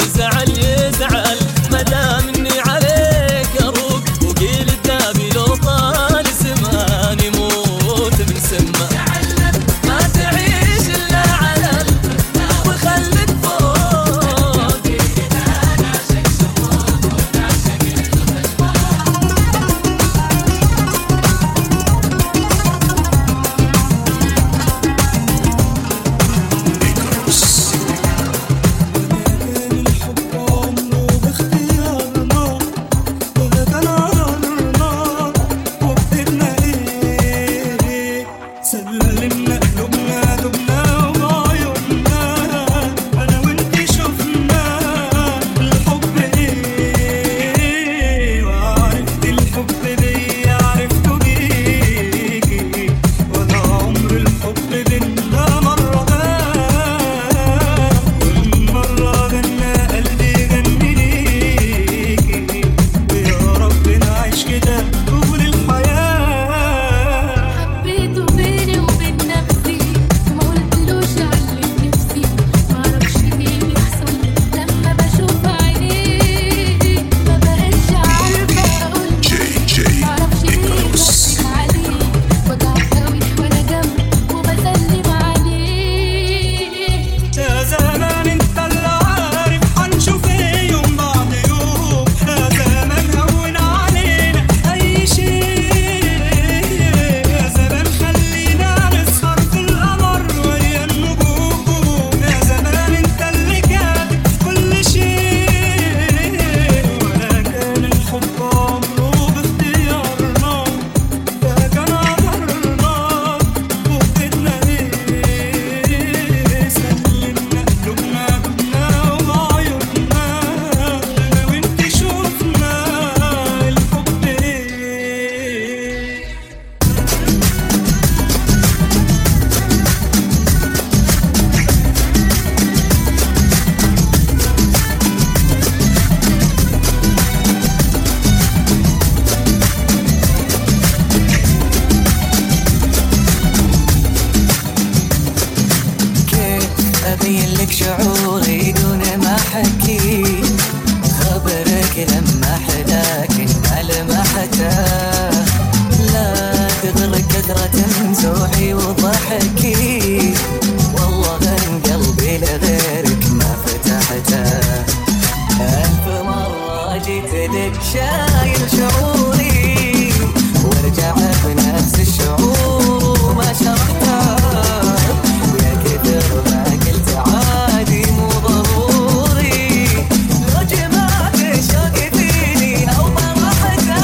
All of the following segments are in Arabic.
يزعل يزعل مدام اني عليك اروق وقيل الدابي لو طال زمان يموت من سمه ما تعيش الا على وخليك فوق نعشق شفوق ونعشق أبين لك شعوري دون ما أحكي خبرك لما حداك لمحته لا تغرك كثرة مزوحي وضحكي والله من قلبي لغيرك ما فتحته ألف مرة جيت لك شايل شعوري وارجع بنفس الشعور وما شرحته ويا كثر ما قلت عادي مو ضروري لو جمعت شوقي فيني أو طرحته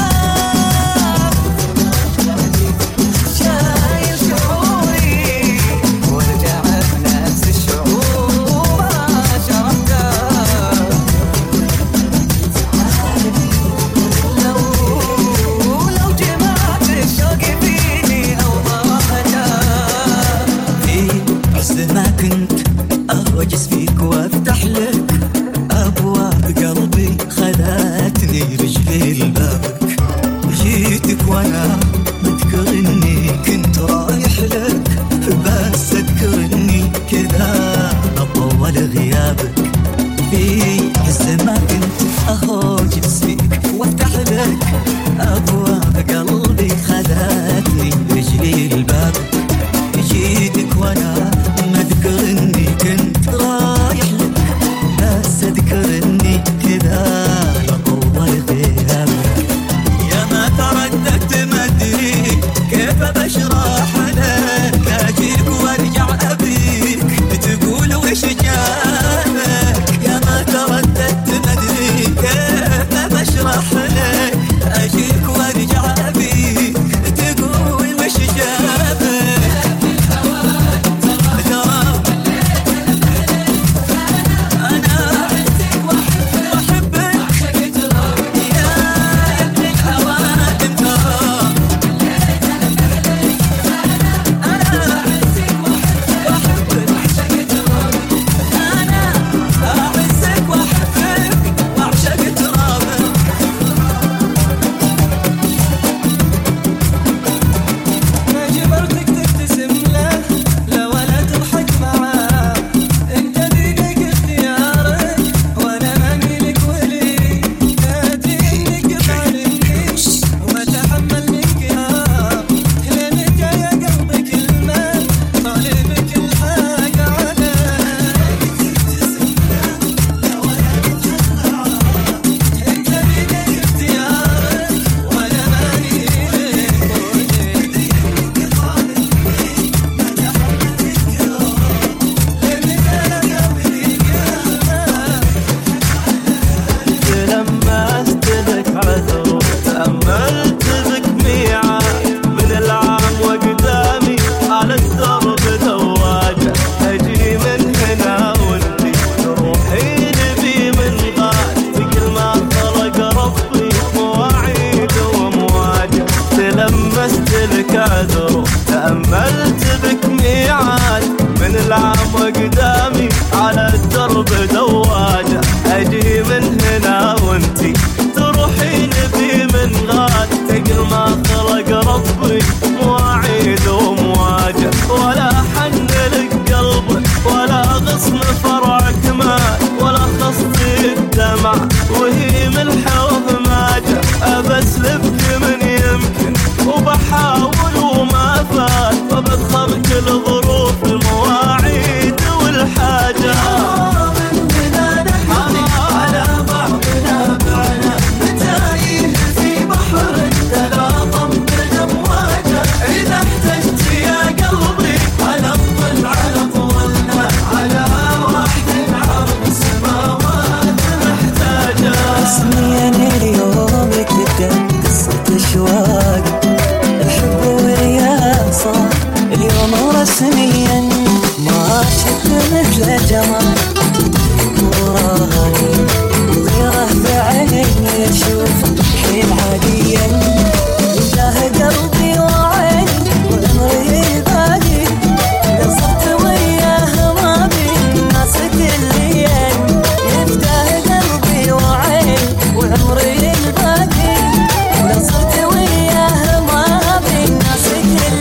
شايل شعوري وارجع بنفس الشعور وما شرحته لو جمعت شوقي فيني أو طرحته في عز ما كنت أوجس فيك وافتح لك أبواب قلبي خذتني رجلي لبابك جيتك وانا مذكر اني كنت رايح لك بس اذكرني كذا اطول غيابك في عز ما كنت أوجس فيك وافتح لك أبواب قلبي